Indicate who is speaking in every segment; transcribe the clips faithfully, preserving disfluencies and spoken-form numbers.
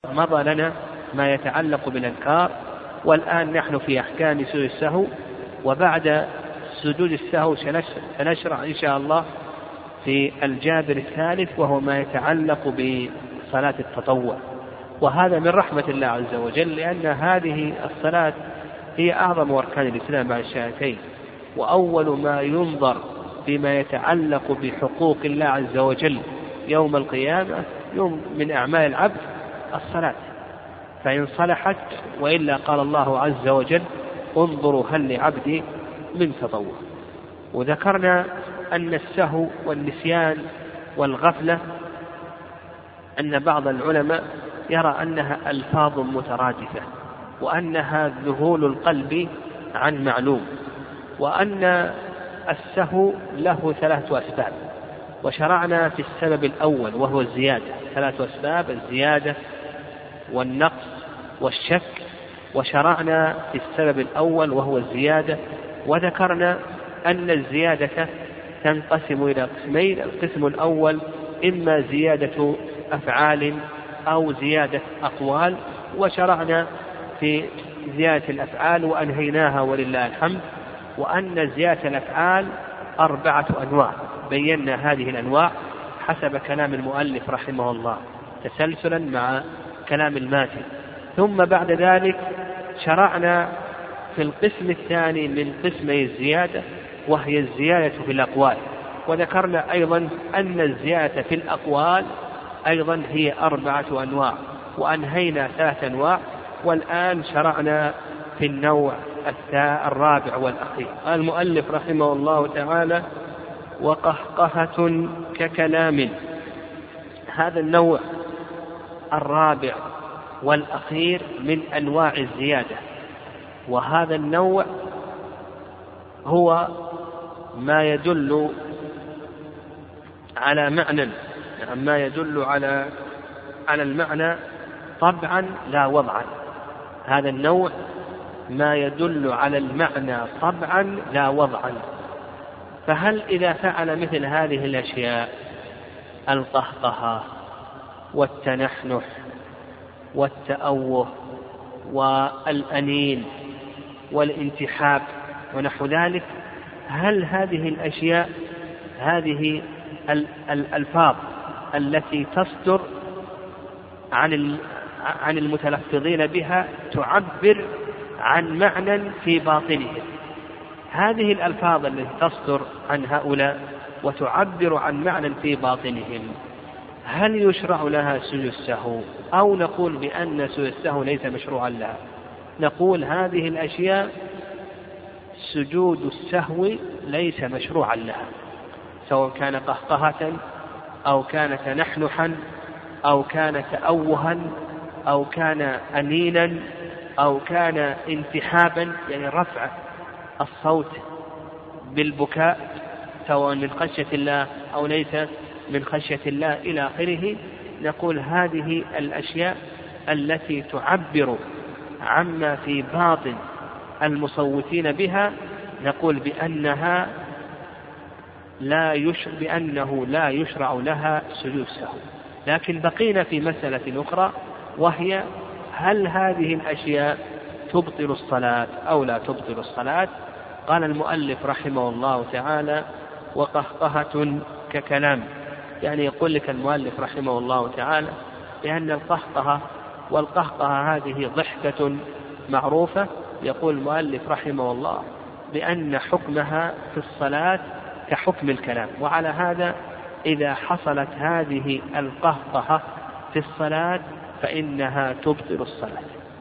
Speaker 1: مضى لنا ما يتعلق بالأذكار، والآن نحن في أحكام سجود السهو، وبعد سجود السهو سنشرع إن شاء الله في الجابر الثالث، وهو ما يتعلق بصلاة التطوع. وهذا من رحمة الله عز وجل، لأن هذه الصلاة هي أعظم أركان الإسلام بعد الشهادتين، وأول ما ينظر فيما يتعلق بحقوق الله عز وجل يوم القيامة يوم من أعمال العبد الصلاة، فإن صلحت وإلا قال الله عز وجل انظروا هل لعبدي من تطوع. وذكرنا أن السهو والنسيان والغفلة أن بعض العلماء يرى أنها ألفاظ مترادفة، وأنها ذهول القلب عن معلوم، وأن السهو له ثلاثة أسباب، وشرعنا في السبب الأول وهو الزيادة، ثلاثة أسباب: الزيادة والنقص والشك، وشرعنا في السبب الأول وهو الزيادة، وذكرنا أن الزيادة تنقسم إلى قسمين: القسم الأول إما زيادة أفعال أو زيادة أقوال، وشرعنا في زيادة الأفعال وأنهيناها ولله الحمد، وأن زيادة الأفعال أربعة أنواع، بينا هذه الأنواع حسب كلام المؤلف رحمه الله تسلسلا مع كلام الماتن. ثم بعد ذلك شرعنا في القسم الثاني من قسمي الزيادة، وهي الزيادة في الأقوال، وذكرنا أيضا أن الزيادة في الأقوال أيضا هي أربعة أنواع، وأنهينا ثلاث أنواع، والآن شرعنا في النوع الرابع والأخير. قال المؤلف رحمه الله تعالى: وقهقهة ككلام. هذا النوع الرابع والأخير من أنواع الزيادة، وهذا النوع هو ما يدل على معنى، ما يدل على على المعنى طبعا لا وضعا. هذا النوع ما يدل على المعنى طبعا لا وضعا. فهل إذا فعل مثل هذه الأشياء، القهقهة والتنحنح والتأوه والأنين والانتحاب ونحو ذلك، هل هذه الأشياء، هذه الألفاظ التي تصدر عن عن المتلفظين بها تعبر عن معنى في باطنهم؟ هذه الألفاظ التي تصدر عن هؤلاء وتعبر عن معنى في باطنهم، هل يشرع لها سجود السهو، أو نقول بأن سجود السهو ليس مشروعا لها؟ نقول هذه الأشياء سجود السهو ليس مشروعا لها، سواء كان قهقهة أو كان تنحنحا أو كان تأوها أو كان أنينا أو كان انتحابا، يعني رفع الصوت بالبكاء سواء من خشية الله أو ليس من خشية الله إلى آخره. نقول هذه الأشياء التي تعبر عما في باطن المصوتين بها، نقول بأنها لا يشرع بأنه لا يشرع لها سجود السهو. لكن بقينا في مسألة أخرى، وهي هل هذه الأشياء تبطل الصلاة أو لا تبطل الصلاة؟ قال المؤلف رحمه الله تعالى: وقهقهة ككلام. يعني يقول لك المؤلف رحمه الله تعالى بأن القهقهة والقهقهة هذه ضحكة معروفة، يقول المؤلف رحمه الله بأن حكمها في الصلاة كحكم الكلام، وعلى هذا إذا حصلت هذه القهقهة في الصلاة فإنها تبطل الصلاة.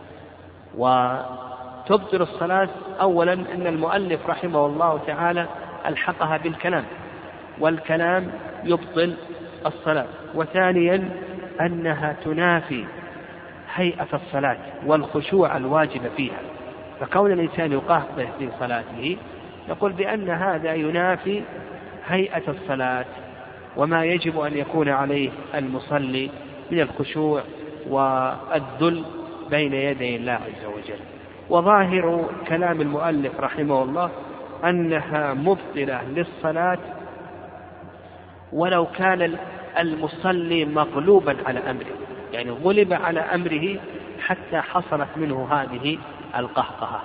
Speaker 1: وتبطل الصلاة أولا أن المؤلف رحمه الله تعالى ألحقها بالكلام، والكلام يبطل الصلاة. وثانيا أنها تنافي هيئة الصلاة والخشوع الواجب فيها، فكون الإنسان يقهقه في صلاته نقول بأن هذا ينافي هيئة الصلاة وما يجب أن يكون عليه المصلي من الخشوع والذل بين يدي الله عز وجل. وظاهر كلام المؤلف رحمه الله أنها مبطلة للصلاة ولو كان المصلي مغلوبا على أمره، يعني غلب على أمره حتى حصلت منه هذه القهقهة،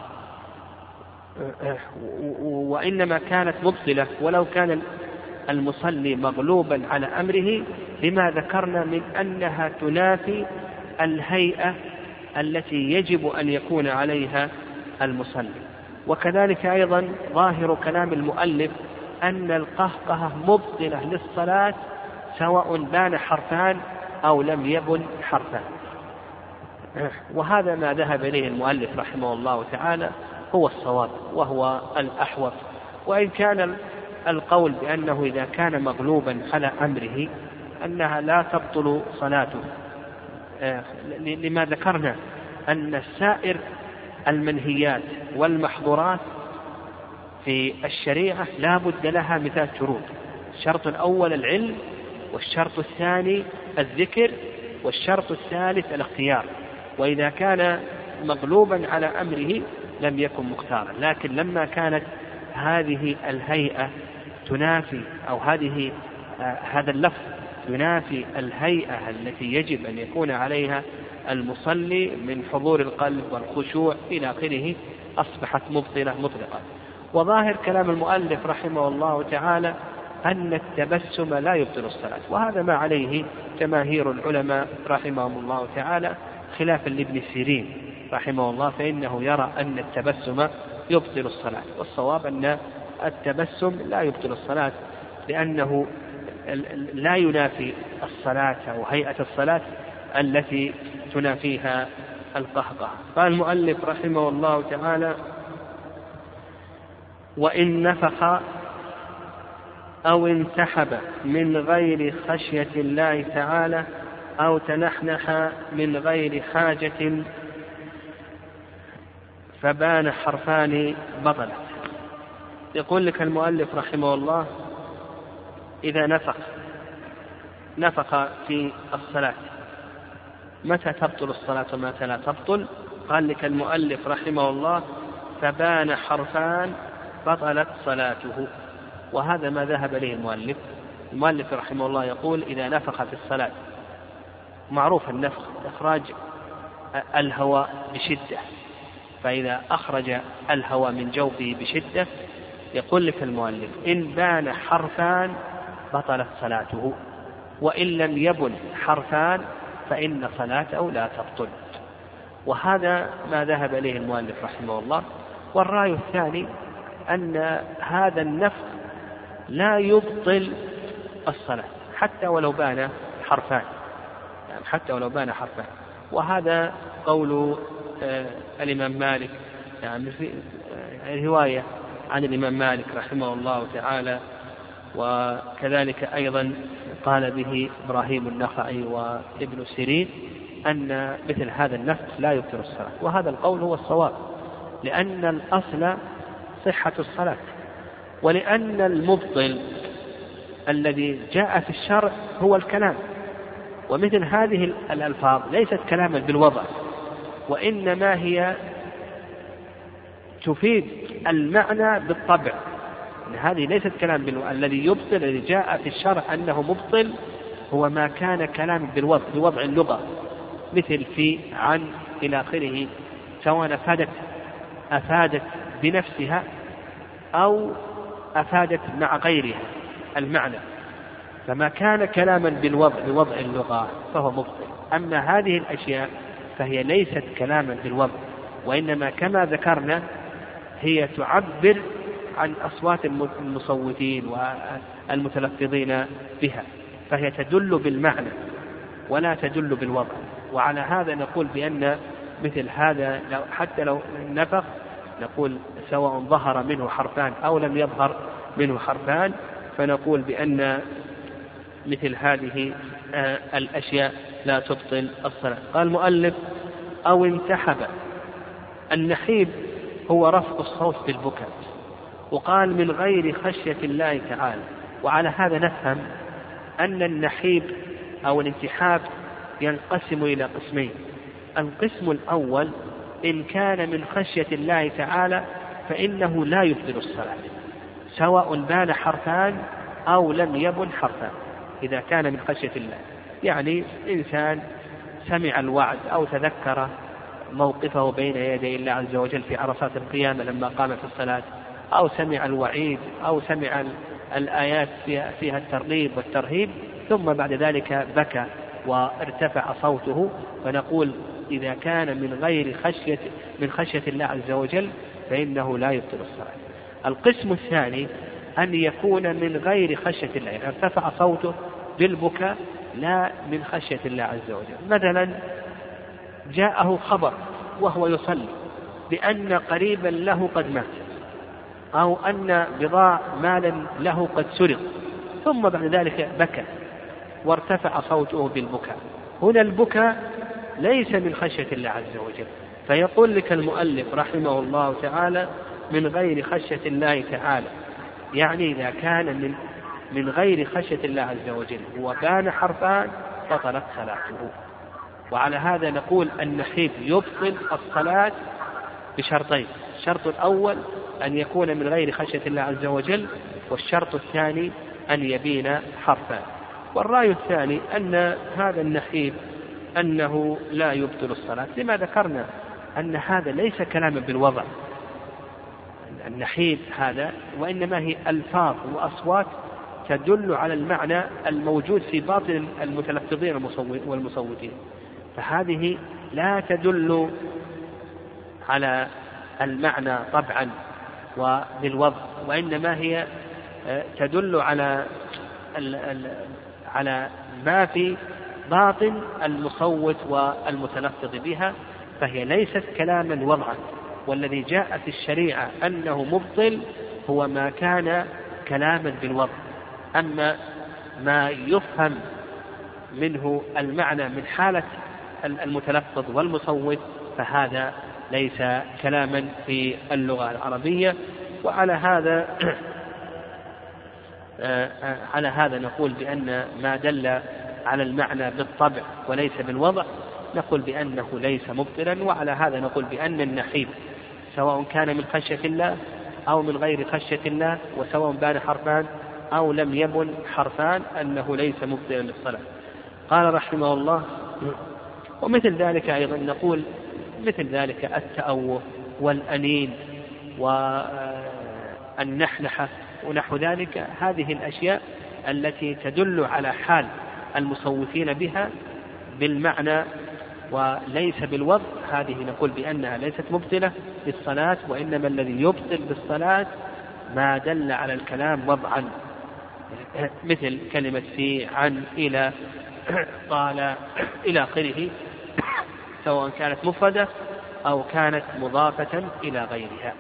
Speaker 1: وإنما كانت مبطلة ولو كان المصلي مغلوبا على أمره، لما ذكرنا من أنها تنافي الهيئة التي يجب أن يكون عليها المصلي. وكذلك أيضا ظاهر كلام المؤلف أن القهقهة مبطلة للصلاة سواء بان حرفان أو لم يبن حرفان، وهذا ما ذهب إليه المؤلف رحمه الله تعالى هو الصواب وهو الأحوط. وإن كان القول بأنه إذا كان مغلوبا على أمره أنها لا تبطل صلاته، لما ذكرنا أن سائر المنهيات والمحظورات في الشريعة لا بد لها من ثلاث شروط: الشرط الأول العلم، والشرط الثاني الذكر، والشرط الثالث الاختيار. وإذا كان مغلوبا على أمره لم يكن مختارا. لكن لما كانت هذه الهيئة تنافي أو هذه آه هذا اللفظ ينافي الهيئة التي يجب أن يكون عليها المصلي من حضور القلب والخشوع إلى آخره، أصبحت مبطلة مطلقة. وظاهر كلام المؤلف رحمه الله تعالى أن التبسم لا يبطل الصلاة، وهذا ما عليه جماهير العلماء رحمهم الله تعالى، خلافا لابن سيرين رحمه الله فإنه يرى أن التبسم يبطل الصلاة. والصواب أن التبسم لا يبطل الصلاة، لأنه لا ينافي الصلاة أو هيئة الصلاة التي تنافيها القهقه. قال المؤلف رحمه الله تعالى: وإن نفخ أو انسحب من غير خشية الله تعالى أو تنحنح من غير حاجة فبان حرفان بطلت. يقول لك المؤلف رحمه الله: إذا نفخ نفخ في الصلاة متى تبطل الصلاة ومتى لا تبطل؟ قال لك المؤلف رحمه الله: فبان حرفان بطلت صلاته. وهذا ما ذهب إليه المؤلف. المؤلف رحمه الله يقول: إذا نفخ في الصلاة، معروف النفخ إخراج الهواء بشدة، فإذا أخرج الهواء من جوفه بشدة يقول لك المؤلف: إن بان حرفان بطلت صلاته، وإن لم يبن حرفان فإن صلاته لا تبطل. وهذا ما ذهب إليه المؤلف رحمه الله. والرأي الثاني أن هذا النفخ لا يبطل الصلاة حتى ولو بان حرفان، يعني حتى ولو بان حرفان. وهذا قول آه الإمام مالك، يعني في آه رواية عن الإمام مالك رحمه الله تعالى، وكذلك أيضا قال به إبراهيم النخعي وابن سيرين أن مثل هذا النفخ لا يبطل الصلاة. وهذا القول هو الصواب، لأن الأصل صحة الصلاة، ولأن المبطل الذي جاء في الشرع هو الكلام، ومثل هذه الألفاظ ليست كلاما بالوضع، وإنما هي تفيد المعنى بالطبع. هذه ليست كلام بالوضع. الذي يبطل الذي جاء في الشرع أنه مبطل هو ما كان كلام بالوضع بوضع اللغة، مثل في، عن، إلى آخره، سواء أفادت أفادت بنفسها أو أفادت مع غيرها المعنى. فما كان كلاما بالوضع بوضع اللغة فهو مبطل. أما هذه الأشياء فهي ليست كلاما بالوضع، وإنما كما ذكرنا هي تعبر عن أصوات المصوتين والمتلفظين بها، فهي تدل بالمعنى ولا تدل بالوضع. وعلى هذا نقول بأن مثل هذا لو حتى لو نفخ نقول سواء ظهر منه حرفان أو لم يظهر منه حرفان، فنقول بأن مثل هذه الأشياء لا تبطل الصلاة. قال المؤلف: أو انتحب. النحيب هو رفع الصوت بالبكاء، وقال من غير خشية الله تعالى. وعلى هذا نفهم أن النحيب أو الانتحاب ينقسم إلى قسمين. القسم الأول إن كان من خشية الله تعالى فإنه لا يبطل الصلاة سواء بان حرفان أو لم يبن حرفان، إذا كان من خشية الله. يعني إنسان سمع الوعد أو تذكر موقفه بين يدي الله عز وجل في عرصات القيامة لما قام في الصلاة، أو سمع الوعيد أو سمع الآيات فيها الترغيب والترهيب، ثم بعد ذلك بكى وارتفع صوته، فنقول إذا كان من غير خشية من خشية الله عز وجل فإنه لا يبطل الصلاة. القسم الثاني أن يكون من غير خشية الله، يعني ارتفع صوته بالبكاء لا من خشية الله عز وجل. مثلا جاءه خبر وهو يصلي بأن قريبا له قد مات، أو أن بضاع مالا له قد سرق، ثم بعد ذلك بكى وارتفع صوته بالبكاء. هنا البكاء ليس من خشية الله عز وجل، فيقول لك المؤلف رحمه الله تعالى من غير خشية الله تعالى، يعني إذا كان من من غير خشية الله عز وجل وكان حرفان بطلت صلاته. وعلى هذا نقول النحيب يبطل الصلاة بشرطين: الشرط الأول أن يكون من غير خشية الله عز وجل، والشرط الثاني أن يبين حرفان. والرأي الثاني أن هذا النحيب أنه لا يبطل الصلاة، لما ذكرنا أن هذا ليس كلاما بالوضع النحيب هذا، وإنما هي ألفاظ وأصوات تدل على المعنى الموجود في باطن المتلفظين والمصوتين، فهذه لا تدل على المعنى طبعا وبالوضع، وإنما هي تدل على على ما في باطن المصوت والمتلفظ بها، فهي ليست كلاما وضعا. والذي جاء في الشريعة أنه مبطل هو ما كان كلاما بالوضع، أما ما يفهم منه المعنى من حالة المتلفظ والمصوت فهذا ليس كلاما في اللغة العربية. وعلى هذا على هذا نقول بأن ما دل على المعنى بالطبع وليس بالوضع نقول بأنه ليس مبطلا. وعلى هذا نقول بأن النحيب سواء كان من خشية الله أو من غير خشية الله، وسواء بان حرفان أو لم يبن حرفان، أنه ليس مبطلا للصلاة. قال رحمه الله: ومثل ذلك أيضا نقول مثل ذلك التأوه والأنين والنحنحة ونحو ذلك، هذه الأشياء التي تدل على حال المصوتين بها بالمعنى وليس بالوضع، هذه نقول بأنها ليست مبطلة بالصلاة، وإنما الذي يبطل بالصلاة ما دل على الكلام وضعا، مثل كلمة في، عن، إلى، قال، إلى آخره، سواء كانت مفردة أو كانت مضافة إلى غيرها.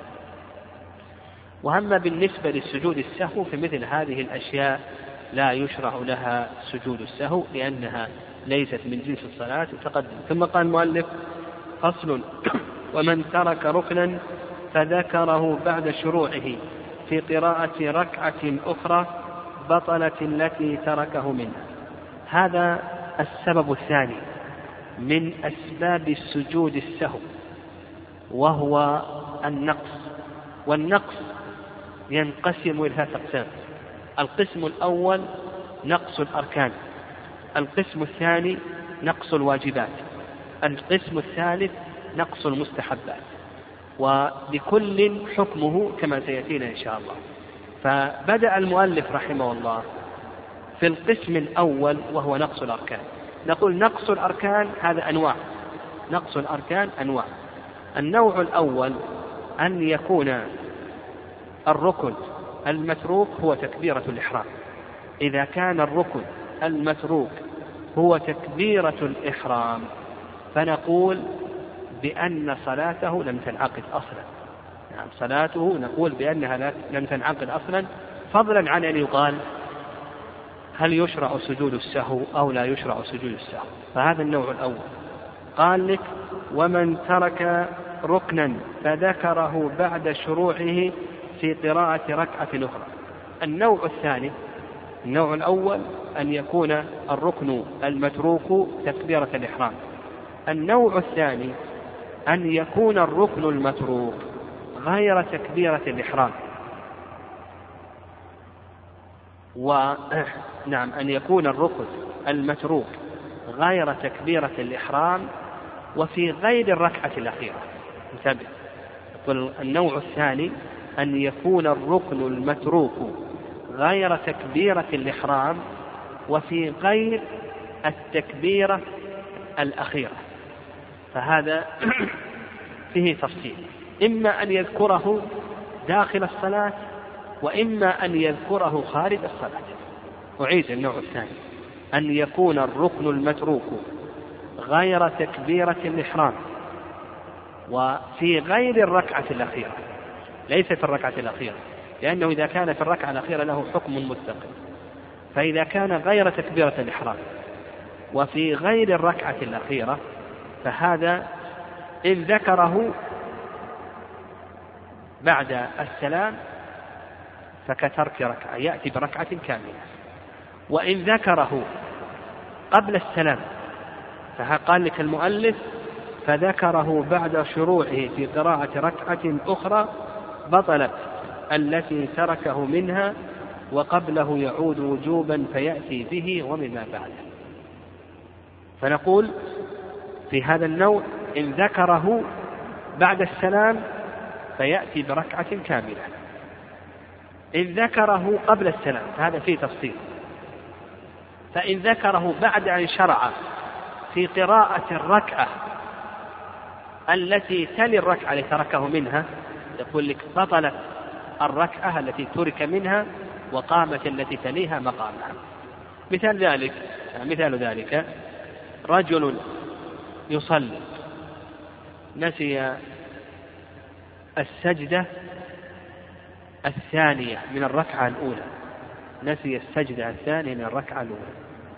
Speaker 1: وأما بالنسبة للسجود السهو فمثل هذه الأشياء لا يشرع لها سجود السهو لأنها ليست من جنس الصلاة وتقدم. ثم قال المؤلف: فصل: ومن ترك ركنا فذكره بعد شروعه في قراءة ركعة أخرى بطلت التي تركه منها. هذا السبب الثاني من أسباب السجود السهو، وهو النقص. والنقص ينقسم إلى ثلاثة أقسام: القسم الأول نقص الأركان، القسم الثاني نقص الواجبات، القسم الثالث نقص المستحبات، ولكل حكمه كما سيأتينا إن شاء الله. فبدأ المؤلف رحمه الله في القسم الأول وهو نقص الأركان. نقول نقص الأركان هذا أنواع، نقص الأركان أنواع. النوع الأول أن يكون الركن المتروك هو تكبيرة الإحرام. إذا كان الركن المتروك هو تكبيرة الإحرام فنقول بأن صلاته لم تنعقد أصلا، يعني صلاته نقول بأنها لم تنعقد أصلا، فضلا عن أن يقال هل يشرع سجود السهو أو لا يشرع سجود السهو. فهذا النوع الأول. قال لك: ومن ترك ركنا فذكره بعد شروعه في قراءة ركعة أخرى. النوع الثاني، النوع الأول أن يكون الركن المتروك تكبيرة الإحرام. النوع الثاني أن يكون الركن المتروك غير تكبيرة الإحرام، ونعم أن يكون الركن المتروك غير تكبيرة الإحرام وفي غير الركعة الأخيرة. انتبه، يقول النوع الثاني أن يكون الركن المتروك غير تكبيرة الإحرام وفي غير التكبيرة الأخيرة، فهذا فيه تفصيل، إما أن يذكره داخل الصلاة وإما أن يذكره خارج الصلاة. أعيد النوع الثاني: أن يكون الركن المتروك غير تكبيرة الإحرام وفي غير الركعة الأخيرة، ليس في الركعة الأخيرة، لأنه إذا كان في الركعة الأخيرة له حكم مستقل، فإذا كان غير تكبيرة الإحرام وفي غير الركعة الأخيرة فهذا إن ذكره بعد السلام فكترك ركعة، يأتي بركعة كاملة، وإن ذكره قبل السلام فقال لك المؤلف فذكره بعد شروعه في قراءة ركعة أخرى بطلت التي تركه منها وقبله يعود وجوبا فيأتي به ومما بعده. فنقول في هذا النوع إن ذكره بعد السلام فيأتي بركعة كاملة، إن ذكره قبل السلام فهذا فيه تفصيل، فإن ذكره بعد أن شرع في قراءة الركعة التي تلي الركعة التي تركه منها يقول لك بطلت الركعة التي ترك منها وقامت التي تليها مقامها. مثال ذلك مثال ذلك رجل يصلي نسي السجدة الثانية من الركعة الأولى نسي السجدة الثانية من الركعة الأولى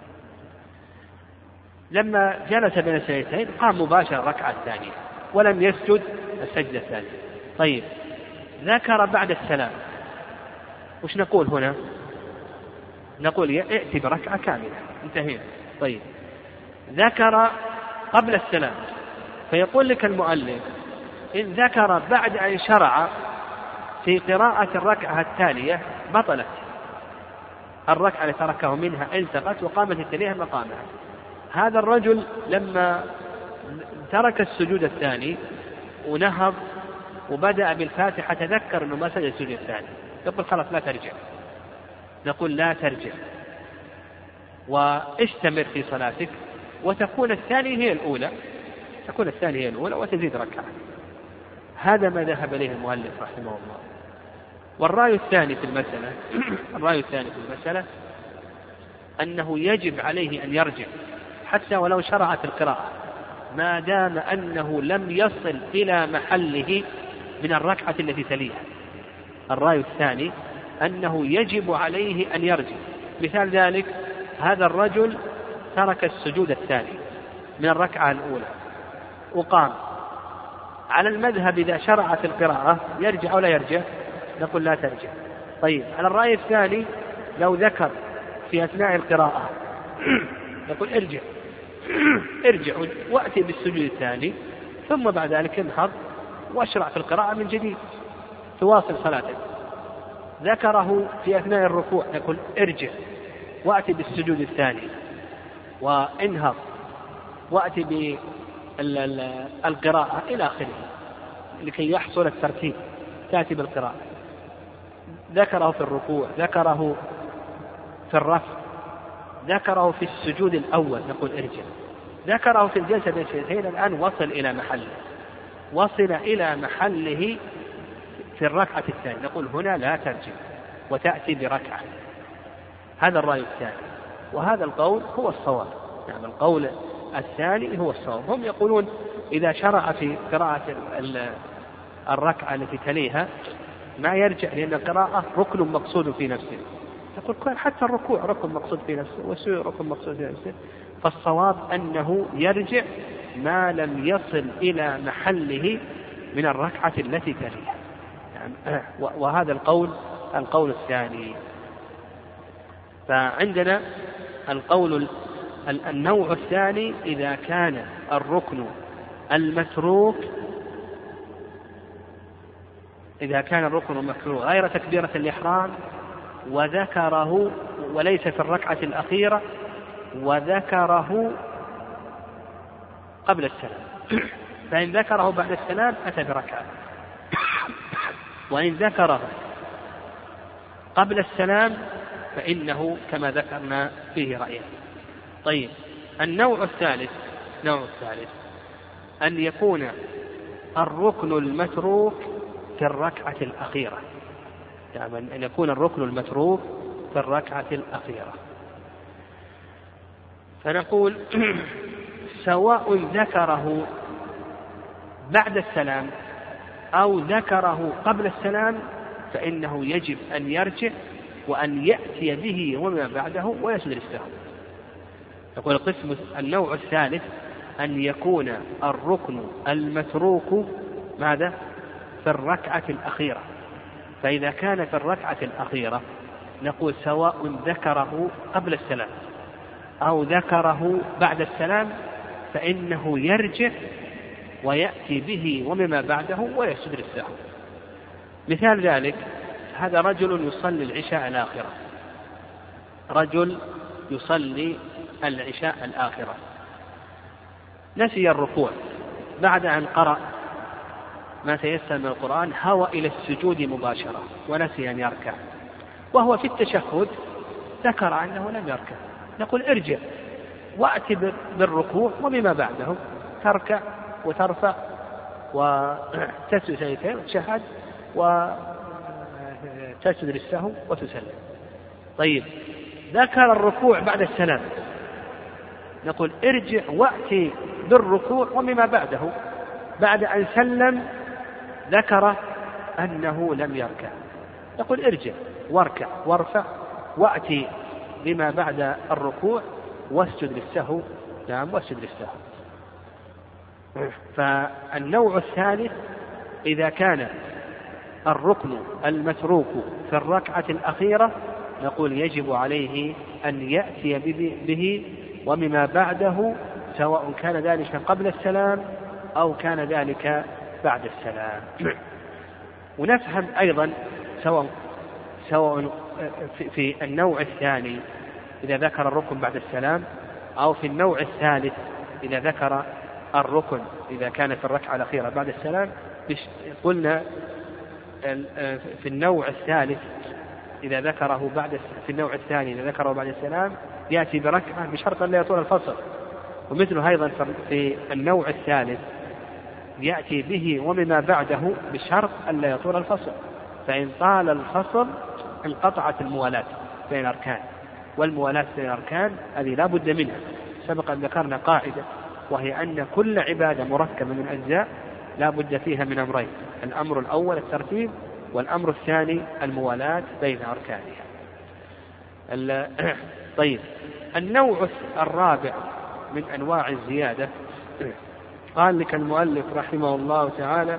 Speaker 1: لما جلس بين السجدتين قام مباشرة الركعة الثانية ولم يسجد السجدة الثانية. طيب ذكر بعد السلام، وش نقول هنا؟ نقول ائتي بركعة كاملة، انتهينا. طيب ذكر قبل السلام فيقول لك المؤلف إن ذكر بعد أن شرع في قراءة الركعة التالية بطلت الركعة التي تركه منها التقت وقامت التالية مقامها. هذا الرجل لما ترك السجود الثاني ونهض وبدأ بالفاتحة تذكر أنه ما سجد السجود الثاني، يقول خلاص لا ترجع. نقول لا ترجع واستمر في صلاتك وتكون الثانية هي الأولى تكون الثانية هي الأولى وتزيد ركعة. هذا ما ذهب إليه المؤلف رحمه الله. والرأي الثاني في المسألة الرأي الثاني في المسألة أنه يجب عليه أن يرجع حتى ولو شرع في القراءة ما دام أنه لم يصل إلى محله من الركعة التي تليها. الرأي الثاني أنه يجب عليه أن يرجع. مثال ذلك هذا الرجل ترك السجود الثاني من الركعة الأولى وقام. على المذهب إذا شرع في القراءة يرجع ولا يرجع؟ نقول لا ترجع. طيب على الرأي الثاني لو ذكر في أثناء القراءة نقول ارجع ارجع وأتي بالسجود الثاني ثم بعد ذلك انهض واشرع في القراءة من جديد تواصل صلاتك. ذكره في أثناء الركوع نقول ارجع وأتي بالسجود الثاني وانهض وأتي بالقراءة إلى آخره لكي يحصل الترتيب تأتي بالقراءة. ذكره في الركوع ذكره في الرفع ذكره في السجود الأول نقول ارجع. ذكره في الجلسة بين السجدتين الآن وصل إلى محله وصل إلى محله في الركعة الثانية نقول هنا لا ترجع وتأتي بركعة. هذا الرأي الثاني وهذا القول هو الصواب. يعني القول الثاني هو الصواب. هم يقولون إذا شرع في قراءة الركعة التي تليها ما يرجع لأن القراءة ركن مقصود في نفسه. يقول حتى الركوع ركن مقصود في نفسه والسجود ركن مقصود في نفسه. فالصواب أنه يرجع ما لم يصل إلى محله من الركعة التي تليها. يعني وهذا القول القول الثاني. فعندنا القول النوع الثاني إذا كان الركن المتروك إذا كان الركن المتروك غير تكبيرة الإحرام وذكره وليس في الركعة الأخيرة وذكره قبل السلام، فإن ذكره بعد السلام أتى بركعة، وإن ذكره قبل السلام فإنه كما ذكرنا فيه رأيين. طيب، النوع الثالث نوع الثالث أن يكون الركن المتروك في الركعة الأخيرة، يعني أن يكون الركن المتروك في الركعة الأخيرة. فنقول سواء ذكره بعد السلام أو ذكره قبل السلام فإنه يجب أن يرجع وأن يأتي به وما بعده ويسجد للسهو. يقول القسم النوع الثالث أن يكون الركن المتروك ماذا؟ في الركعة الأخيرة. فإذا كان في الركعة الأخيرة نقول سواء ذكره قبل السلام أو ذكره بعد السلام فإنه يرجع ويأتي به ومما بعده ويسجد للسهو. مثال ذلك هذا رجل يصلي العشاء الآخرة، رجل يصلي العشاء الآخرة نسي الركوع، بعد أن قرأ ما تيسر من القرآن هوى إلى السجود مباشرة ونسي أن يركع، وهو في التشهد ذكر أنه لم يركع، نقول ارجع وأتي بالركوع وبما بعده، تركع وترفع وتسجد سجدتين وتشهد وتسجد للسهو وتسلم. طيب، ذكر الركوع بعد السلام، نقول ارجع وأتي بالركوع ومما بعده، بعد أن سلم ذكر أنه لم يركع، نقول ارجع واركع وارفع وأتي بما بعد الركوع واسجد للسهو. نعم، واسجد للسهو. فالنوع الثالث إذا كان الركن المتروك في الركعة الأخيرة نقول يجب عليه أن يأتي به ومما بعده، سواء كان ذلك قبل السلام أو كان ذلك بعد السلام. ونفهم أيضا سواء سواء في النوع الثاني إذا ذكر الركن بعد السلام أو في النوع الثالث إذا ذكر الركن إذا كان في الركعة الأخيرة بعد السلام. قلنا في النوع الثالث إذا ذكره بعد في النوع الثاني إذا ذكره بعد السلام يأتي بركعة بشرط أن لا يطول الفصل، ومثله أيضا في النوع الثالث يأتي به ومما بعده بشرط أن لا يطول الفصل، فإن طال الفصل انقطعت الموالاة بين الأركان، والموالاة بين الأركان هذه لا بد منها. سبق أن ذكرنا قاعدة وهي أن كل عبادة مركبة من أجزاء لا بد فيها من أمرين، الأمر الأول الترتيب، والأمر الثاني الموالاة بين أركانها. طيب، النوع الرابع من أنواع الزيادة قال لك المؤلف رحمه الله تعالى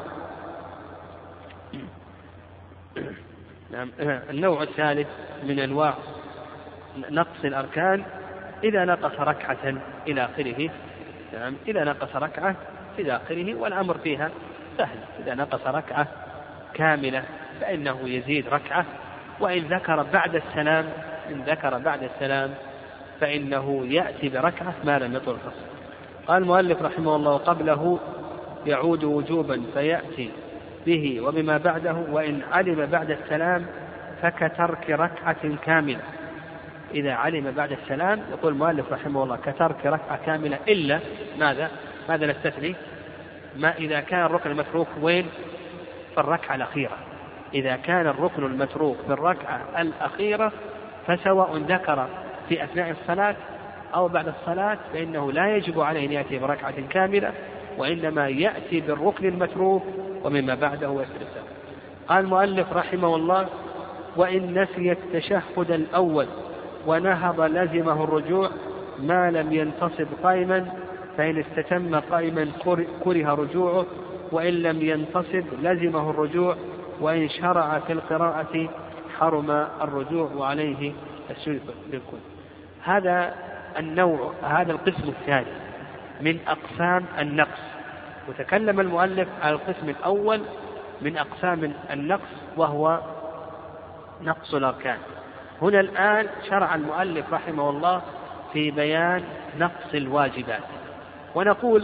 Speaker 1: النوع الثالث من أنواع نقص الأركان إذا نقص ركعة إلى آخره. نعم، إذا نقص ركعة إلى آخره، والأمر فيها سهل، إذا نقص ركعة كاملة فإنه يزيد ركعة، وإن ذكر بعد السلام إن ذكر بعد السلام فإنه يأتي بركعة ما لم يطل الفصل. قال المؤلف رحمه الله قبله يعود وجوبا فيأتي به وبما بعده، وإن علم بعد السلام فكترك ركعة كاملة. إذا علم بعد السلام يقول المؤلف رحمه الله كترك ركعة كاملة إلا ماذا؟ ماذا نستثني؟ ما إذا كان الركن المتروك وين؟ في الركعة الأخيرة. إذا كان الركن المتروك في الركعة الأخيرة فسواء ذكر في أثناء الصلاة أو بعد الصلاة فإنه لا يجب عليه أن يأتي بركعة كاملة، وإنما يأتي بالركن المتروك ومما بعده ويسجد. قال المؤلف رحمه الله وإن نسي التشهد الأول ونهض لزمه الرجوع ما لم ينتصب قائما، فإن استتم قائما كره رجوعه، وإن لم ينتصب لزمه الرجوع، وإن شرع في القراءة حرم الرجوع وعليه السجود بالكل. هذا النوع هذا القسم الثاني من أقسام النقص. وتكلم المؤلف على القسم الأول من أقسام النقص وهو نقص الأركان. هنا الآن شرع المؤلف رحمه الله في بيان نقص الواجبات. ونقول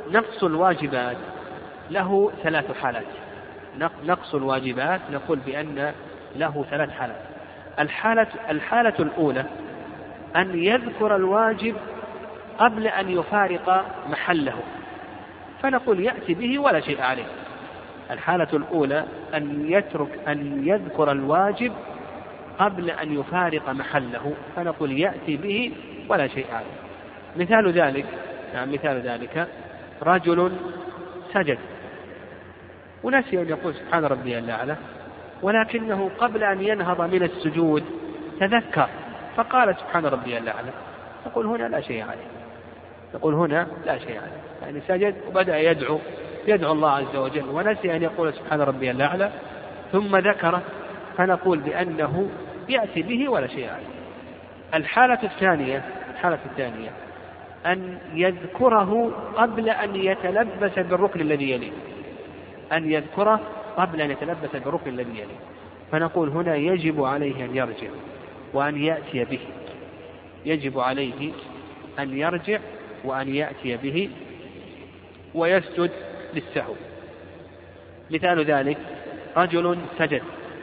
Speaker 1: نقص الواجبات له ثلاث حالات. نقص الواجبات نقول بأن له ثلاث حالات. الحالة, الحالة الأولى أن يذكر الواجب قبل أن يفارق محله، فنقول يأتي به ولا شيء عليه. الحالة الأولى أن يترك أن يذكر الواجب قبل أن يفارق محله، فنقول يأتي به ولا شيء عليه. مثال ذلك يعني مثال ذلك رجل سجد ونسي أن يقول سبحان ربي الأعلى، ولكنه قبل أن ينهض من السجود تذكر فقال سبحان ربي الأعلى، نقول هنا لا شيء عليه. نقول هنا لا شيء عليه، يعني سجد وبدأ يدعو يدعو الله عز وجل ونسي أن يقول سبحان ربي الأعلى ثم ذكر، فنقول بأنه يأتي به ولا شيء عليه. الحالة الثانية الحالة الثانية أن يذكره قبل أن يتلبس بالركن الذي يليه، أن يذكره قبل أن يتلبس بالركن الذي يليه، فنقول هنا يجب عليه أن يرجع وأن يأتي به. يجب عليه أن يرجع وأن يأتي به ويسجد للسهو. مثال ذلك رجل سجد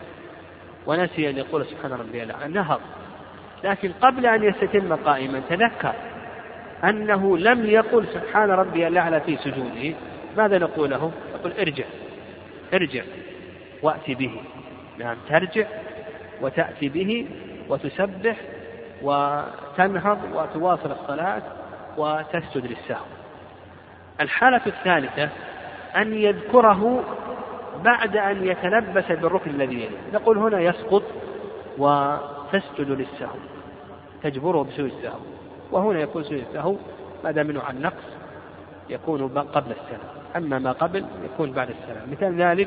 Speaker 1: ونسي أن يقول سبحان ربي الأعلى، نهض، لكن قبل أن يستتم قائما تذكر أنه لم يقل سبحان ربي الأعلى في سجوده، ماذا نقول له؟ نقول ارجع ارجع وأتي به. نعم، ترجع وتأتي به وتسبح وتنهض وتواصل الصلاة وتسجد للسهو. الحالة الثالثة أن يذكره بعد أن يتلبس بالركن الذي يليه، نقول هنا يسقط وتسجد للسهو، تجبره بسوء السهو، وهنا يكون سوء السهو ما دام منه عن نقص يكون قبل السلام، أما ما قبل يكون بعد السلام. مثال ذلك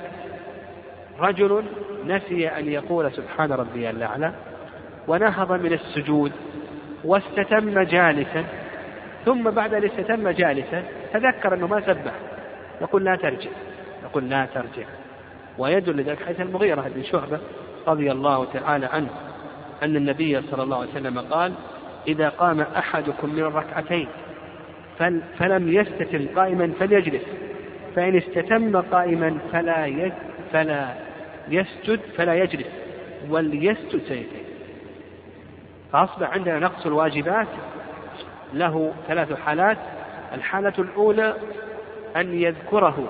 Speaker 1: رجل نسي أن يقول سبحان ربي الأعلى ونهض من السجود واستتم جالسا، ثم بعد أن استتم جالسا تذكر أنه ما سبح، نقول لا ترجع نقول لا ترجع ويدل لذلك حيث المغيرة بن شعبة رضي الله تعالى عنه أن النبي صلى الله عليه وسلم قال إذا قام أحدكم من الركعتين فلم يستتم قائما فليجلس، فإن استتم قائما فلا فلا يسجد فلا يجلس وليسجد سجدتين. فأصبح عندنا نقص الواجبات له ثلاث حالات. الحالة الأولى أن يذكره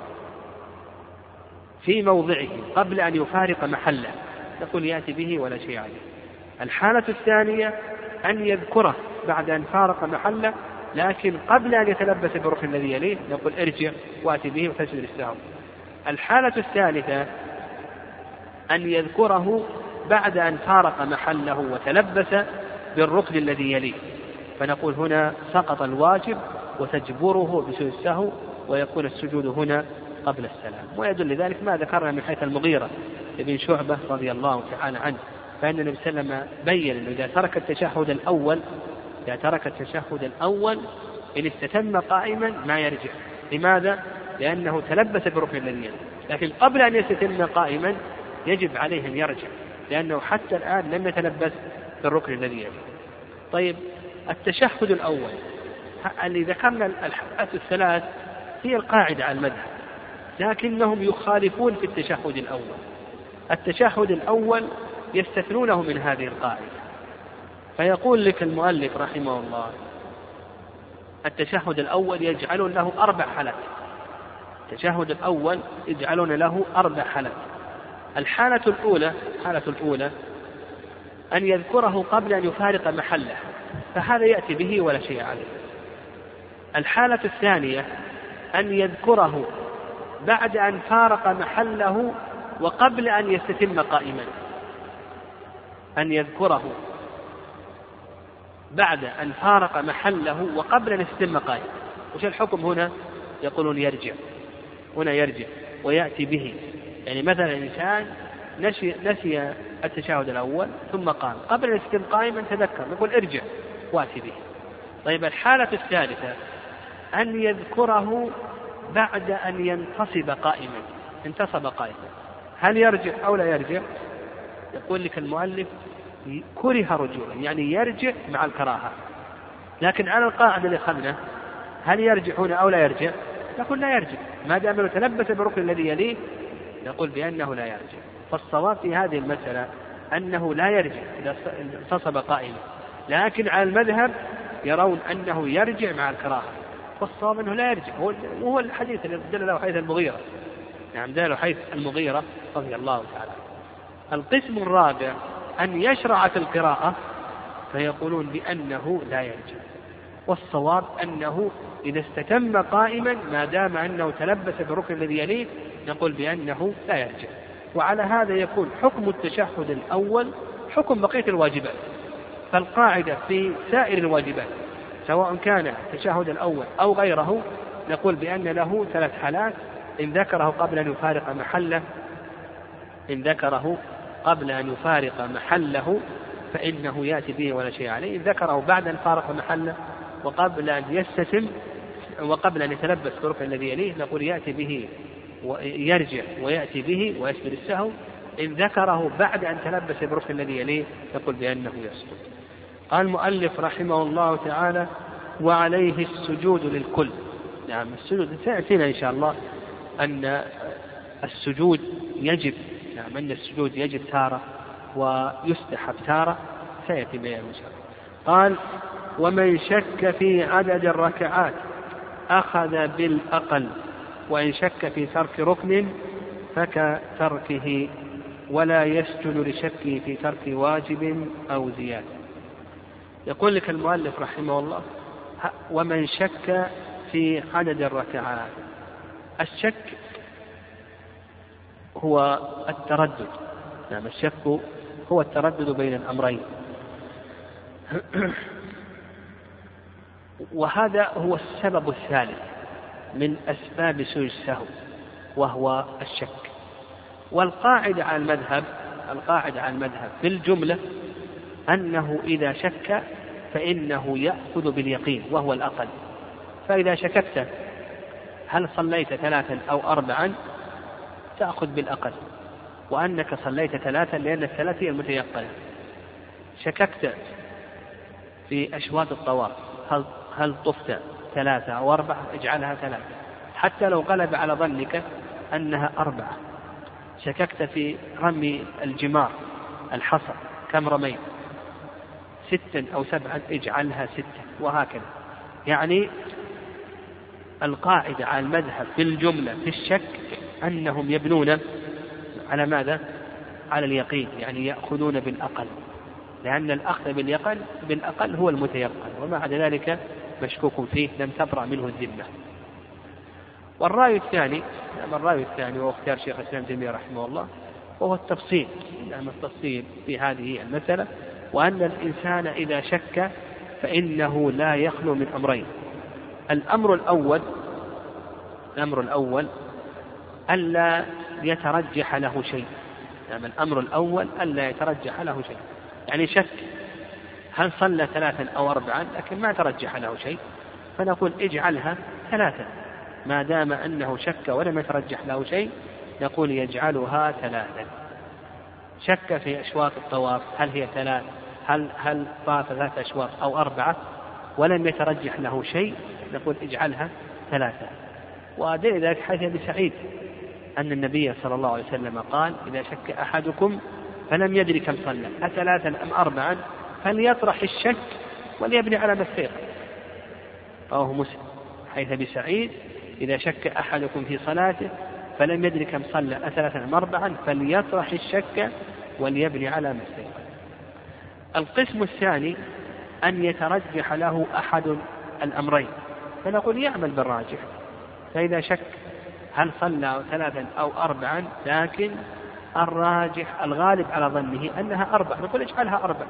Speaker 1: في موضعه قبل أن يفارق محله، نقول يأتي به ولا شيء عليه. الحالة الثانية أن يذكره بعد أن فارق محله لكن قبل أن يتلبس بالركن الذي يليه، نقول ارجع وأتي به وتسجد للسهو. الحالة الثالثة أن يذكره بعد أن فارق محله وتلبس بالركن الذي يليه، فنقول هنا سقط الواجب وتجبره بسوء السهو ويكون السجود هنا قبل السلام. ويدل لذلك ما ذكرنا من حيث المغيرة بن شعبة رضي الله تعالى عنه، فإن النبي صلى الله عليه وسلم بين أنه إذا ترك التشهد الأول إذا ترك التشهد الأول إن استتم قائما ما يرجع. لماذا؟ لأنه تلبس بركن الذي يليه، لكن قبل أن يستتم قائما يجب عليه أن يرجع، لأنه حتى الآن لم يتلبس بالركن الذي يليه. طيب التشهد الأول اللي ذكرنا الحالات الثلاث هي القاعدة على المذهب، لكنهم يخالفون في التشهد الأول. التشهد الأول يستثنونه من هذه القاعدة، فيقول لك المؤلف رحمه الله التشهد الأول يجعلون له أربع حالات. التشهد الأول يجعلون له أربع حالات. الحالة الأولى الحالة الأولى أن يذكره قبل أن يفارق محله، فهذا يأتي به ولا شيء عليه. الحالة الثانية أن يذكره بعد أن فارق محله وقبل أن يستتم قائما، أن يذكره بعد أن فارق محله وقبل أن يستتم قائما. وش الحكم هنا؟ يقولون يرجع، هنا يرجع ويأتي به. يعني مثلا إنسان نسي, نسي التشهد الأول ثم قام قبل أن يستتم قائما تذكر، نقول ارجع وأتي به. طيب الحالة الثالثة أن يذكره بعد أن ينتصب قائما انتصب قائما، هل يرجع أو لا يرجع؟ يقول لك المؤلف كره رجوعا، يعني يرجع مع الكراهة، لكن على القاعدة اللي أخذنا هل يرجع هنا أو لا يرجع؟ نقول لا يرجع، ما دام أنه تلبس بالركن الذي يليه نقول بأنه لا يرجع. فالصواب في هذه المسألة أنه لا يرجع إذا انتصب قائما، لكن على المذهب يرون أنه يرجع مع الكراهة، والصواب أنه لا يرجع، وهو الحديث الذي دل له حديث المغيرة، نعم دل له حديث المغيرة رضي الله تعالى. القسم الرابع أن يشرع في القراءة فيقولون بأنه لا يرجع، والصواب أنه إذا استتم قائما ما دام أنه تلبس بالركن الذي يليه نقول بأنه لا يرجع. وعلى هذا يكون حكم التشهد الأول حكم بقية الواجبات. فالقاعدة في سائر الواجبات سواء كان التشهد الأول أو غيره نقول بأن له ثلاث حالات: إن ذكره قبل أن يفارق محله إن ذكره قبل أن يفارق محله فإنه يأتي به ولا شيء عليه، إن ذكره بعد أن فارق محله وقبل أن يستتم وقبل أن يتلبس بالركن الذي يليه نقول يأتي به ويرجع ويأتي به ويسبر السهو، إن ذكره بعد أن تلبس بالركن الذي يليه نقول بأنه يسقط. قال المؤلف رحمه الله تعالى: وعليه السجود للكل. نعم السجود سيأتينا إن شاء الله أن السجود يجب، نعم أن السجود يجب تارة ويستحب تارة، سيأتي بيان إن شاء الله. قال: ومن شك في عدد الركعات أخذ بالأقل، وإن شك في ترك ركن فكتركه، ولا يسجد لشكه في ترك واجب أو زيادة. يقول لك المؤلف رحمه الله: ومن شك في عدد الركعات. الشك هو التردد، نعم الشك هو التردد بين الأمرين، وهذا هو السبب الثالث من أسباب سوء السهو وهو الشك. والقاعدة على المذهب القاعدة على المذهب في الجملة أنه إذا شك فإنه يأخذ باليقين وهو الأقل. فإذا شككت هل صليت ثلاثا أو أربعا تأخذ بالأقل، وأنك صليت ثلاثا لأن الثلاث هي المتيقنة. شككت في أشواط الطواف هل, هل طفت ثلاثة أو أربعة اجعلها ثلاثة حتى لو غلب على ظنك أنها أربعة. شككت في رمي الجمار الحصى كم رميت، ستا أو سبعا اجعلها ستا، وهكذا. يعني القاعدة على المذهب في الجملة في الشك أنهم يبنون على ماذا؟ على اليقين، يعني يأخذون بالأقل، لأن الأخذ باليقين بالأقل هو المتيقن، وما عدا ذلك مشكوك فيه لم تبرأ منه الذمة. والرأي الثاني نعم الرأي الثاني وهو اختيار شيخ الإسلام ابن تيمية رحمه الله، وهو التفصيل، نعم التفصيل في هذه المسألة، وأن الإنسان إذا شك فإنه لا يخلو من أمرين. الأمر الأول الأمر الأول ألا يترجح له شيء، نعم الأمر الأول ألا يترجح له شيء، يعني شك هل صلى ثلاثا أو أربعا لكن ما ترجح له شيء، فنقول اجعلها ثلاثا ما دام أنه شك ولم يترجح له شيء، نقول يجعلها ثلاثا. شك في أشواط الطواف هل هي ثلاث هل هل طاف ثلاث أشواط أو أربعة ولم يترجح له شيء، نقول اجعلها ثلاثة. ودليل ذلك حديث أبي سعيد أن النبي صلى الله عليه وسلم قال: إذا شك أحدكم فلم يدري كم صلى أثلاثا أم أربعا فليطرح الشك وليبني على ما استيقن. رواه مسلم حديث أبي سعيد: إذا شك أحدكم في صلاته فلم يدري كم صلى أثلاثا أم أربعا فليطرح الشك وليبني على ما استيقن. القسم الثاني أن يترجح له أحد الأمرين، فنقول يعمل بالراجح. فإذا شك هل صلى ثلاثا أو أربعا لكن الراجح الغالب على ظنه أنها أربع، نقول اجعلها أربع.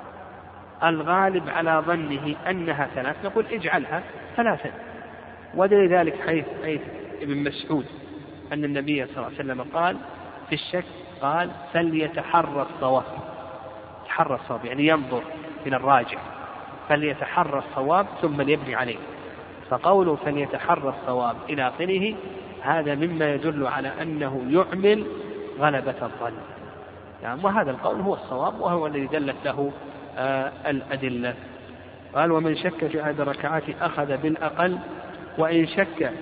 Speaker 1: الغالب على ظنه أنها ثلاث، نقول اجعلها ثلاثا. ودليل ذلك حيث حيث ابن مسعود أن النبي صلى الله عليه وسلم قال في الشك قال: فليتحرى الصواب. تحرى الصواب يعني ينظر إلى الراجح، فليتحرى الصواب ثم ليبني عليه. فقوله فليتحرى الصواب إلى آخره هذا مما يدل على أنه يعمل غلبة الظن، يعني وهذا القول هو الصواب وهو الذي دلت له آه الأدلة. قال: ومن شك في عدد الركعات أخذ بالأقل، وإن شك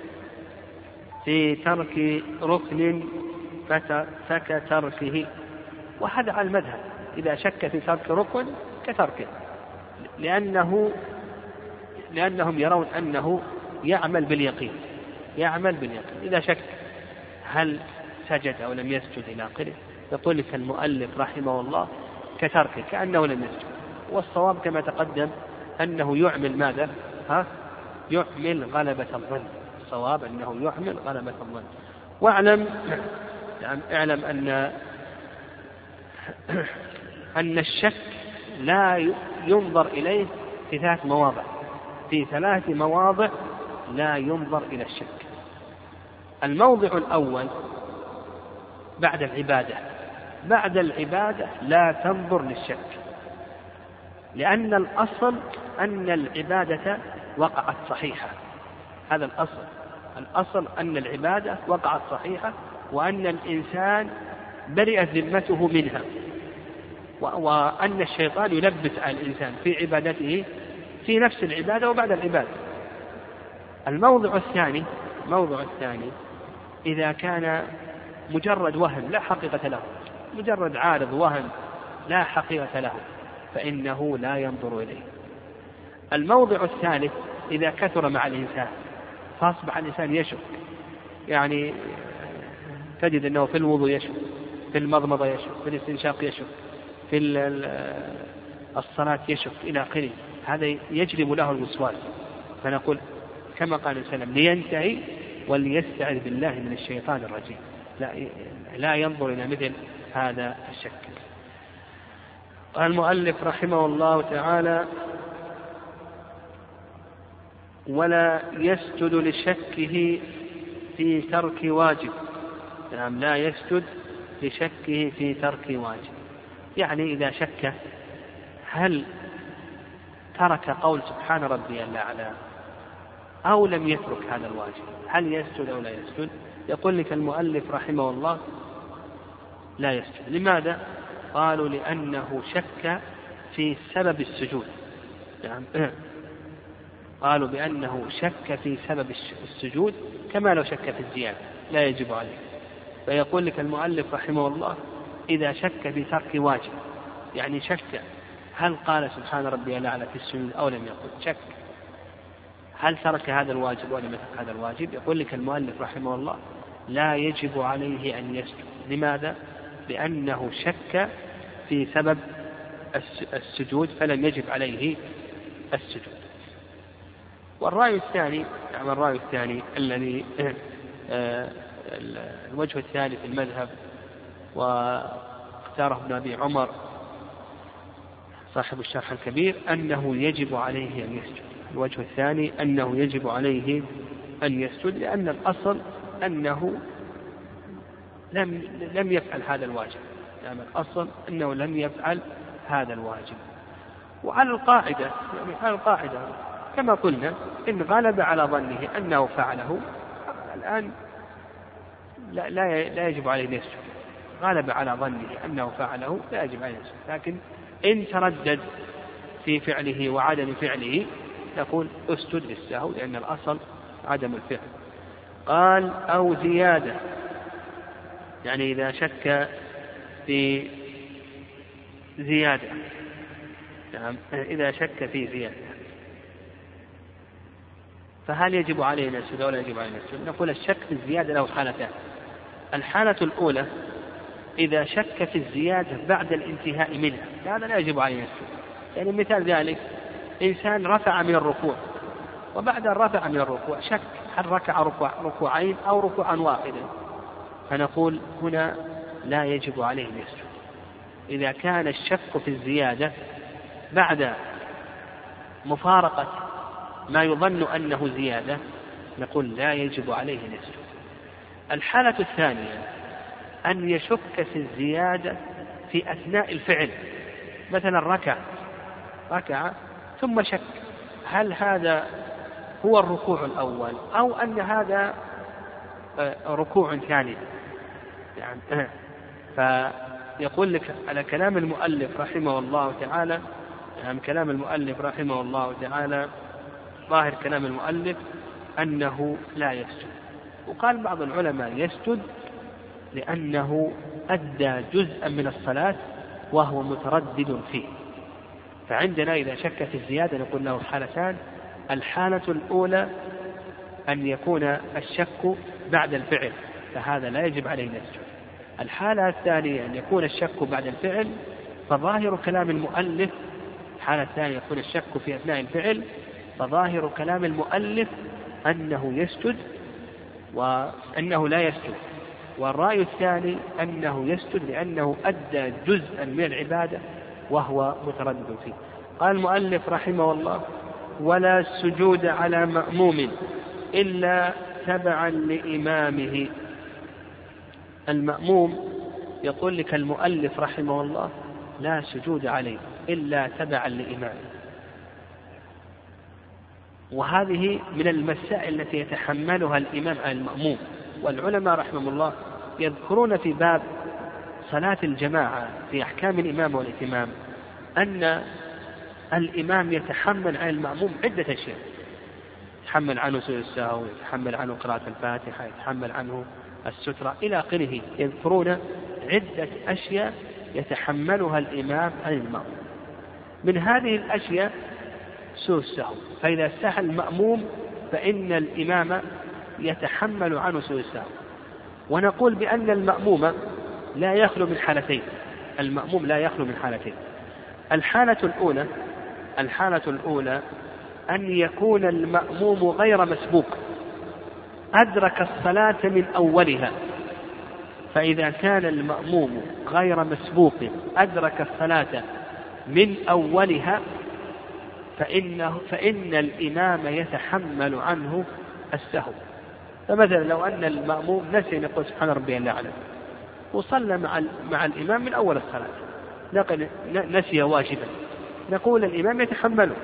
Speaker 1: في ترك ركن فكتركه. وهذا على المذهب، إذا شك في ترك ركن كتركه، لأنه لأنهم يرون أنه يعمل باليقين يعمل باليقين إذا شك هل سجد أو لم يسجد إلى آخره، يقول لك المؤلف رحمه الله كتركه كأنه لم يسجد. والصواب كما تقدم أنه يعمل ماذا؟ ها؟ يعمل غلبة الظن. الصواب أنه يعمل غلبة الظن. واعلم اعلم أن أن الشك لا ينظر إليه في ثلاث مواضع في ثلاث مواضع لا ينظر إلى الشك. الموضع الأول بعد العبادة بعد العبادة لا تنظر للشك، لأن الأصل أن العبادة وقعت صحيحة. هذا الأصل الأصل أن العبادة وقعت صحيحة، وأن الإنسان برئت ذمته منها، وأن الشيطان يلبس على الإنسان في عبادته في نفس العبادة وبعد العبادة. الموضع الثاني موضع الثاني إذا كان مجرد وهم لا حقيقة له، مجرد عارض وهم لا حقيقة له، فإنه لا ينظر إليه. الموضع الثالث إذا كثر مع الإنسان فأصبح الإنسان يشك، يعني تجد أنه في الوضوء يشك، في المضمضة يشك، في الاستنشاق يشك، في الصلاة يشك إلى آخره، هذا يجلب له الوسواس. فنقول كما قال السلام لينتهي وليستعذ بالله من الشيطان الرجيم، لا, لا ينظر إلى مثل هذا الشك. قال المؤلف رحمه الله تعالى ولا يسجد لشكه في ترك واجب. نعم لا يسجد لشكه في ترك واجب، يعني إذا شك هل ترك قول سبحان ربي الأعلى أو لم يترك هذا الواجب، هل يسجد أو لا يسجد؟ يقول لك المؤلف رحمه الله لا يسجد. لماذا؟ قالوا لأنه شك في سبب السجود. يعني قالوا بأنه شك في سبب السجود كما لو شك في الزيادة لا يجب عليه. فيقول لك المؤلف رحمه الله إذا شك في ترك واجب، يعني شك هل قال سبحان ربي الأعلى في السجود أو لم يقل، شك هل ترك هذا الواجب أو لم يترك هذا الواجب، يقول لك المؤلف رحمه الله لا يجب عليه أن يسجد. لماذا؟ لأنه شك في سبب السجود فلم يجب عليه السجود. والرأي الثاني يعني الرأي الثاني الذي الوجه الثاني في المذهب واختاره ابن أبي عمر صاحب الشرح الكبير أنه يجب عليه أن يسجد. الوجه الثاني أنه يجب عليه أن يسجد، لأن الأصل أنه لم لم يفعل هذا الواجب، يعني الأصل أنه لم يفعل هذا الواجب. وعلى القاعدة يعني على القاعدة كما قلنا إن غلب على ظنه أنه فعله الآن لا, لا, لا يجب عليه أن يسجد. غلب على ظنه أنه فعله لا يجب عليه يسجد، لكن إن تردد في فعله وعدم فعله نقول اسجد للسهو، لأن الأصل عدم الفعل. قال أو زيادة، يعني إذا شك في زيادة، يعني إذا شك في زيادة فهل يجب عليه أن يسجد أو لا يجب عليه أن يسجد؟ نقول الشك في الزيادة له حالتان. الحالة الأولى إذا شك في الزيادة بعد الانتهاء منها، هذا لا يجب عليه أن يسجد. يعني مثال ذلك إنسان رفع من الركوع وبعد الرفع من الركوع شك هل ركع ركوع ركوعين أو ركوعا واحدا، فنقول هنا لا يجب عليه أن يسجد. إذا كان الشك في الزيادة بعد مفارقة ما يظن أنه زيادة نقول لا يجب عليه أن يسجد. الحالة الثانية أن يشك في الزيادة في أثناء الفعل، مثلا ركع ركع ثم شك هل هذا هو الركوع الأول أو أن هذا ركوع ثاني، يعني فيقول لك على كلام المؤلف رحمه الله تعالى، يعني كلام المؤلف رحمه الله تعالى ظاهر كلام المؤلف أنه لا يسجد. وقال بعض العلماء يسجد لأنه أدى جزءا من الصلاة وهو متردد فيه. فعندنا إذا شك في الزيادة نقول له حالتان: الحالة الأولى أن يكون الشك بعد الفعل، فهذا لا يجب عليه يسجد. الحالة الثانية أن يكون الشك بعد الفعل، فظاهر كلام المؤلف الحالة الثانية يكون الشك في أثناء الفعل، فظاهر كلام المؤلف أنه يسجد وأنه لا يسجد. والرأي الثاني أنه يسجد لأنه أدى جزءا من العبادة وهو متردد فيه. قال المؤلف رحمه الله: ولا سجود على مأموم إلا تبعا لإمامه. المأموم يقول لك المؤلف رحمه الله لا سجود عليه إلا تبعا لإمامه. وهذه من المسائل التي يتحملها الإمام على المأموم. والعلماء رحمهم الله يذكرون في باب صلاة الجماعة في أحكام الإمام والإتمام أن الإمام يتحمل على المأموم عدة أشياء: يتحمل عنه سوء السهو، يتحمل عنه قراءة الفاتحة، يتحمل عنه السترة إلى آخره. يذكرون عدة أشياء يتحملها الإمام عن المأموم. من هذه الأشياء سوء السهو، فإذا سهى المأموم فإن الإمام يتحمل عنه سوء السهو. ونقول بأن المأموم لا يخلو من حالتين. المأموم لا يخلو من حالتين. الحالة الأولى الحالة الأولى أن يكون المأموم غير مسبوق، أدرك الصلاة من أولها. فإذا كان المأموم غير مسبوق أدرك الصلاة من أولها فإنه فإن الإمام يتحمل عنه السهو. فمثلا لو أن المأموم نسي أن يقول سبحان ربي الأعلى وصلى مع مع الإمام من أول الصلاة، لكن نسي واجبا، نقول الإمام يتحمله.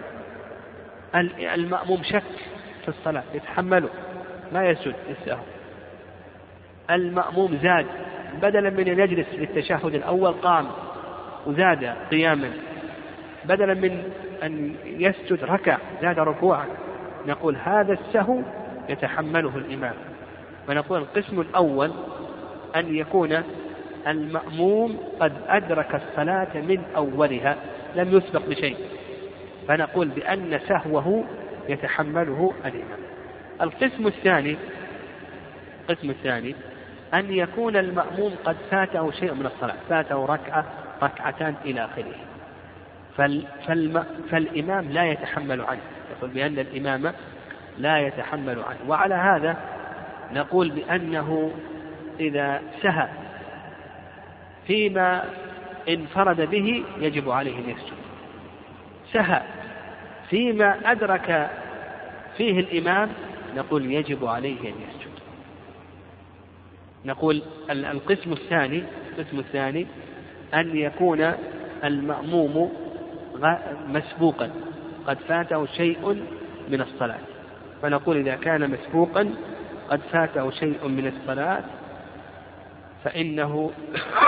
Speaker 1: المأموم شك في الصلاة يتحمله، ما يسجد السهو. المأموم زاد، بدلا من أن يجلس للتشهد الأول قام وزاد قياما، بدلا من أن يسجد ركع زاد ركوعا، نقول هذا السهو يتحمله الإمام. ونقول القسم الأول أن يكون المأموم قد أدرك الصلاة من أولها لم يسبق بشيء، فنقول بأن سهوه يتحمله الإمام. القسم الثاني القسم الثاني أن يكون المأموم قد فاته شيء من الصلاة، فاته ركعة ركعتان إلى آخره، فالم... فالإمام لا يتحمل عنه، يقول بأن الإمام لا يتحمل عنه. وعلى هذا نقول بأنه إذا سهى فيما انفرد به يجب عليه أن يسجد، سهى فيما أدرك فيه الإمام نقول يجب عليه أن يسجد. نقول القسم الثاني القسم الثاني أن يكون المأموم مسبوقا قد فاته شيء من الصلاة، فنقول إذا كان مسبوقا قد فاته شيء من الصلاة فإنه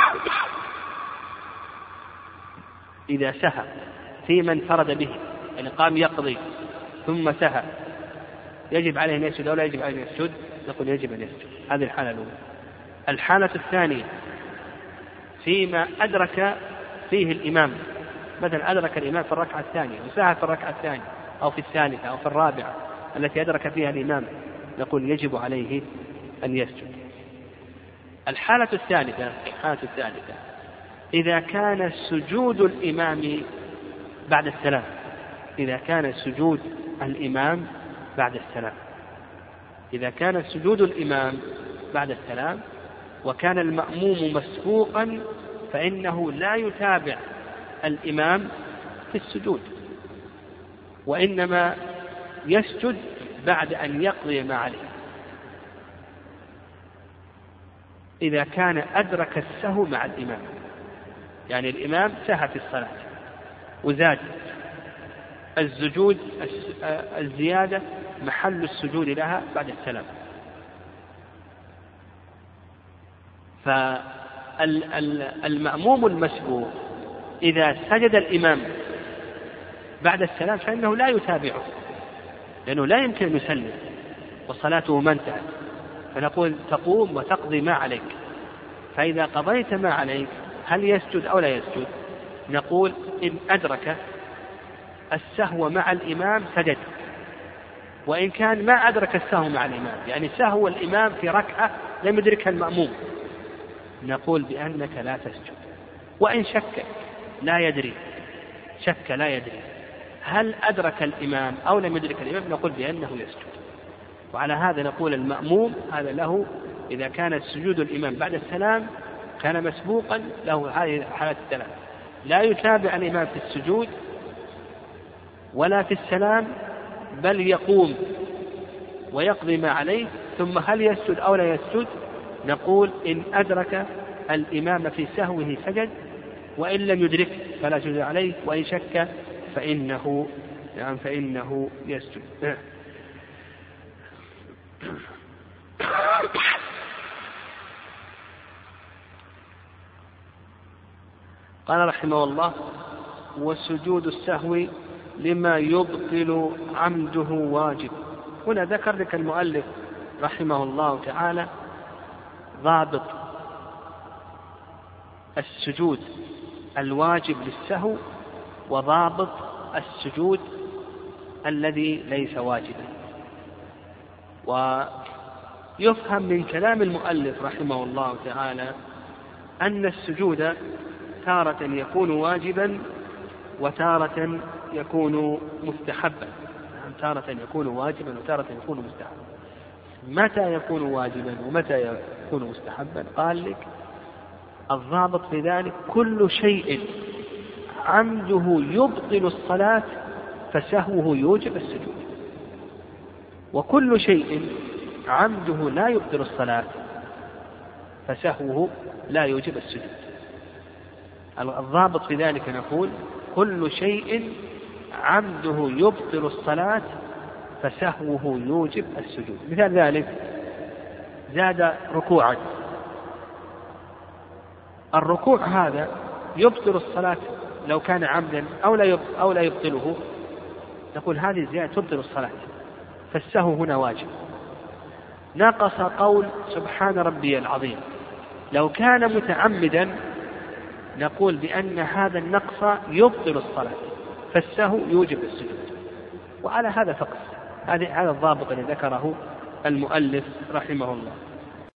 Speaker 1: إذا سهى في من فرد به، يعني قام يقضي ثم سهى، يجب عليه أن يسجد أو لا يجب عليه أن يسجد؟ نقول يجب أن يسجد. هذه الحالة الأولى. الحالة الثانية فيما أدرك فيه الإمام، مثلا أدرك الإمام في الركعة الثانية وسهى في الركعة الثانية أو في الثالثة أو في الرابعة التي أدرك فيها الإمام، نقول يجب عليه أن يسجد. الحالة الثالثة الحالة الثالثة إذا كان سجود الإمام بعد السلام، إذا كان سجود الإمام بعد السلام إذا كان سجود الإمام بعد السلام وكان المأموم مسبوقا فإنه لا يتابع الإمام في السجود، وإنما يسجد بعد أن يقضي ما عليه. إذا كان أدرك السهو مع الإمام، يعني الإمام سهى في الصلاة وزاد، السجود الزيادة محل السجود لها بعد السلام، فالمأموم المسبوق إذا سجد الإمام بعد السلام فإنه لا يتابعه، لأنه لا يمكن أن يسلم، وصلاته ما انتهت، فنقول تقوم وتقضي ما عليك. فإذا قضيت ما عليك هل يسجد أو لا يسجد؟ نقول إن أدرك السهو مع الإمام سجد، وإن كان ما أدرك السهو مع الإمام، يعني سهو الإمام في ركعة لم يدركها المأموم، نقول بأنك لا تسجد. وإن شك لا يدري، شك لا يدري هل أدرك الإمام أو لم يدرك الإمام، نقول بأنه يسجد. وعلى هذا نقول المأموم هذا له إذا كان سجود الإمام بعد السلام كان مسبوقا له هذه حالة الثلاث، لا يتابع الإمام في السجود ولا في السلام، بل يقوم ويقضي ما عليه، ثم هل يسجد أو لا يسجد؟ نقول إن أدرك الإمام في سهوه سجد، وإن لم يدرك فلا سجد عليه، وإن شك فإنه يعني فإنه يسجد. قال رحمه الله: وسجود السهو لما يبطل عمده واجب. هنا ذكر لك المؤلف رحمه الله تعالى ضابط السجود الواجب للسهو وضابط السجود الذي ليس واجبا. ويفهم من كلام المؤلف رحمه الله تعالى أن السجود تارة يكون واجبا وتارة يكون مستحبا، تارة يكون واجبا وتارة يكون مستحبا. متى يكون واجبا ومتى يكون مستحبا؟ قال لك الضابط في ذلك كل شيء عمده يبطل الصلاة فسهوه يوجب السجود، وكل شيء عمده لا يبطل الصلاة فسهوه لا يوجب السجود. الضابط في ذلك نقول كل شيء عمده يبطل الصلاة فسهوه يوجب السجود. مثال ذلك زاد ركوعا، الركوع هذا يبطل الصلاة لو كان عمدا أو لا أو لا يبطله، نقول هذه الزيادة تبطل الصلاة فالسهو هنا واجب. نقص قول سبحان ربي العظيم، لو كان متعمدا نقول بأن هذا النقص يبطل الصلاة فالسهو يوجب السجود. وعلى هذا فقط، هذا الضابط الذي ذكره المؤلف رحمه الله.